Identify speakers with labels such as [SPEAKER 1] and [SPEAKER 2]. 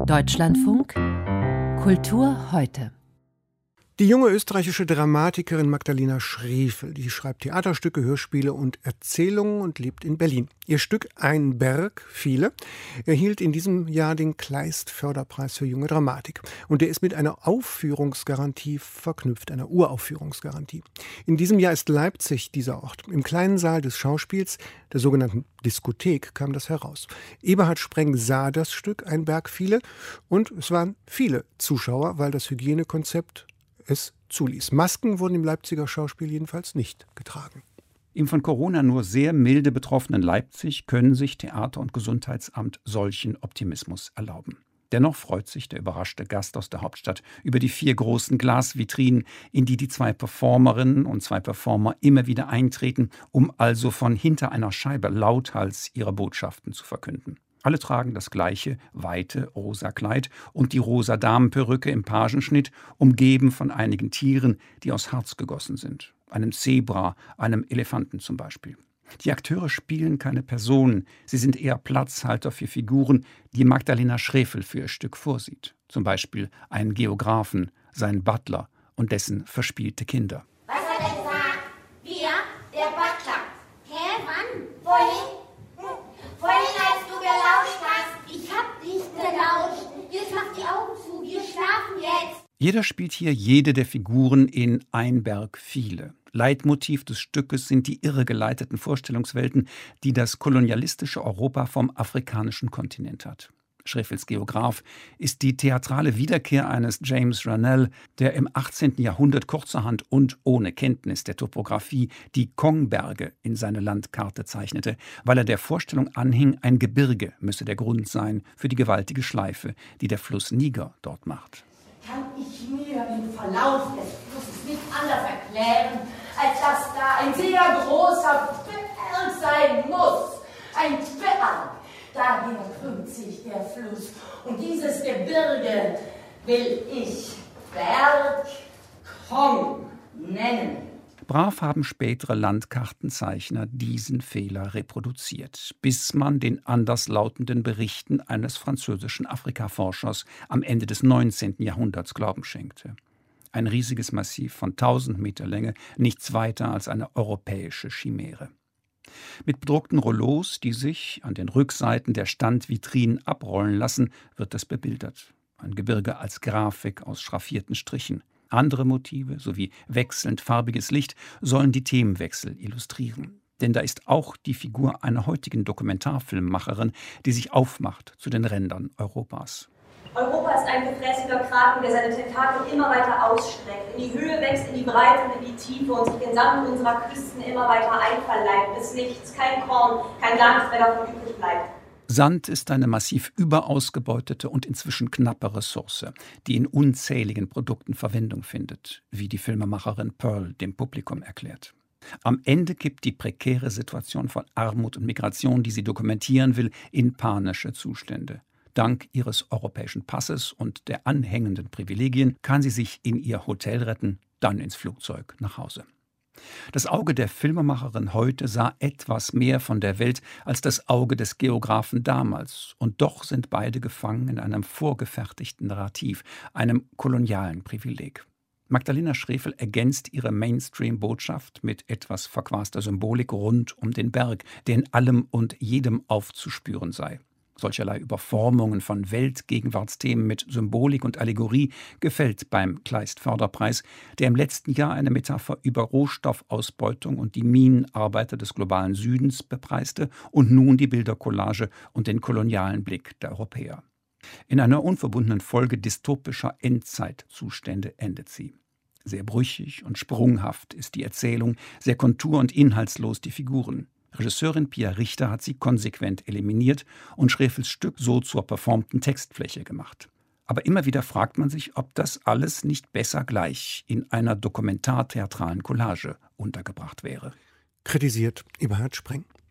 [SPEAKER 1] Deutschlandfunk Kultur heute.
[SPEAKER 2] Die junge österreichische Dramatikerin Magdalena Schrefel, die schreibt Theaterstücke, Hörspiele und Erzählungen und lebt in Berlin. Ihr Stück Ein Berg, viele erhielt in diesem Jahr den Kleist-Förderpreis für junge Dramatik. Und der ist mit einer Aufführungsgarantie verknüpft, einer Uraufführungsgarantie. In diesem Jahr ist Leipzig dieser Ort. Im kleinen Saal des Schauspiels, der sogenannten Diskothek, kam das heraus. Eberhard Spreng sah das Stück Ein Berg, viele, und es waren viele Zuschauer, weil das Hygienekonzept es zuließ. Masken wurden im Leipziger Schauspiel jedenfalls nicht getragen.
[SPEAKER 3] Im von Corona nur sehr milde betroffenen Leipzig können sich Theater- und Gesundheitsamt solchen Optimismus erlauben. Dennoch freut sich der überraschte Gast aus der Hauptstadt über die 4 großen Glasvitrinen, in die 2 Performerinnen und 2 Performer immer wieder eintreten, um also von hinter einer Scheibe lauthals ihre Botschaften zu verkünden. Alle tragen das gleiche, weite, rosa Kleid und die rosa Damenperücke im Pagenschnitt, umgeben von einigen Tieren, die aus Harz gegossen sind. Einem Zebra, einem Elefanten zum Beispiel. Die Akteure spielen keine Personen, sie sind eher Platzhalter für Figuren, die Magdalena Schrefel für ihr Stück vorsieht. Zum Beispiel einen Geografen, seinen Butler und dessen verspielte Kinder.
[SPEAKER 4] Was hat er gesagt? Wir? Der Butler. Hä, wann? Wohin? Vorhin, als du gelauscht hast. Ich hab nicht gelauscht. Jetzt mach die Augen zu. Wir schlafen jetzt.
[SPEAKER 3] Jeder spielt hier jede der Figuren in Ein Berg, viele. Leitmotiv des Stückes sind die irregeleiteten Vorstellungswelten, die das kolonialistische Europa vom afrikanischen Kontinent hat. Schrefels Geograf ist die theatrale Wiederkehr eines James Ranel, der im 18. Jahrhundert kurzerhand und ohne Kenntnis der Topographie die Kongberge in seine Landkarte zeichnete, weil er der Vorstellung anhing, ein Gebirge müsse der Grund sein für die gewaltige Schleife, die der Fluss Niger dort macht.
[SPEAKER 4] Kann ich mir den Verlauf des Flusses nicht anders erklären, als dass da ein sehr großer Berg sein muss. Ein Berg. Daher krümmt sich der Fluss. Und dieses Gebirge will ich Berg Kong nennen.
[SPEAKER 3] Brav haben spätere Landkartenzeichner diesen Fehler reproduziert, bis man den anderslautenden Berichten eines französischen Afrikaforschers am Ende des 19. Jahrhunderts Glauben schenkte. Ein riesiges Massiv von 1000 Meter Länge, nichts weiter als eine europäische Chimäre. Mit bedruckten Rollos, die sich an den Rückseiten der Standvitrinen abrollen lassen, wird das bebildert. Ein Gebirge als Grafik aus schraffierten Strichen. Andere Motive sowie wechselnd farbiges Licht sollen die Themenwechsel illustrieren. Denn da ist auch die Figur einer heutigen Dokumentarfilmmacherin, die sich aufmacht zu den Rändern Europas.
[SPEAKER 5] Europa ist ein gefräßiger Kraken, der seine Tentakel immer weiter ausstreckt, in die Höhe wächst, in die Breite und in die Tiefe und sich den Sand unserer Küsten immer weiter einverleibt, bis nichts, kein Korn, kein gar nichts mehr davon übrig bleibt.
[SPEAKER 3] Sand ist eine massiv überausgebeutete und inzwischen knappe Ressource, die in unzähligen Produkten Verwendung findet, wie die Filmemacherin Pearl dem Publikum erklärt. Am Ende kippt die prekäre Situation von Armut und Migration, die sie dokumentieren will, in panische Zustände. Dank ihres europäischen Passes und der anhängenden Privilegien kann sie sich in ihr Hotel retten, dann ins Flugzeug nach Hause. Das Auge der Filmemacherin heute sah etwas mehr von der Welt als das Auge des Geografen damals. Und doch sind beide gefangen in einem vorgefertigten Narrativ, einem kolonialen Privileg. Magdalena Schrefel ergänzt ihre Mainstream-Botschaft mit etwas verquaster Symbolik rund um den Berg, der in allem und jedem aufzuspüren sei. Solcherlei Überformungen von Weltgegenwartsthemen mit Symbolik und Allegorie gefällt beim Kleist-Förderpreis, der im letzten Jahr eine Metapher über Rohstoffausbeutung und die Minenarbeiter des globalen Südens bepreiste und nun die Bildercollage und den kolonialen Blick der Europäer. In einer unverbundenen Folge dystopischer Endzeitzustände endet sie. Sehr brüchig und sprunghaft ist die Erzählung, sehr kontur- und inhaltslos die Figuren. Regisseurin Pia Richter hat sie konsequent eliminiert und Schrefels Stück so zur performten Textfläche gemacht. Aber immer wieder fragt man sich, ob das alles nicht besser gleich in einer dokumentartheatralen Collage untergebracht wäre.
[SPEAKER 2] Kritisiert Eberhard Spreng.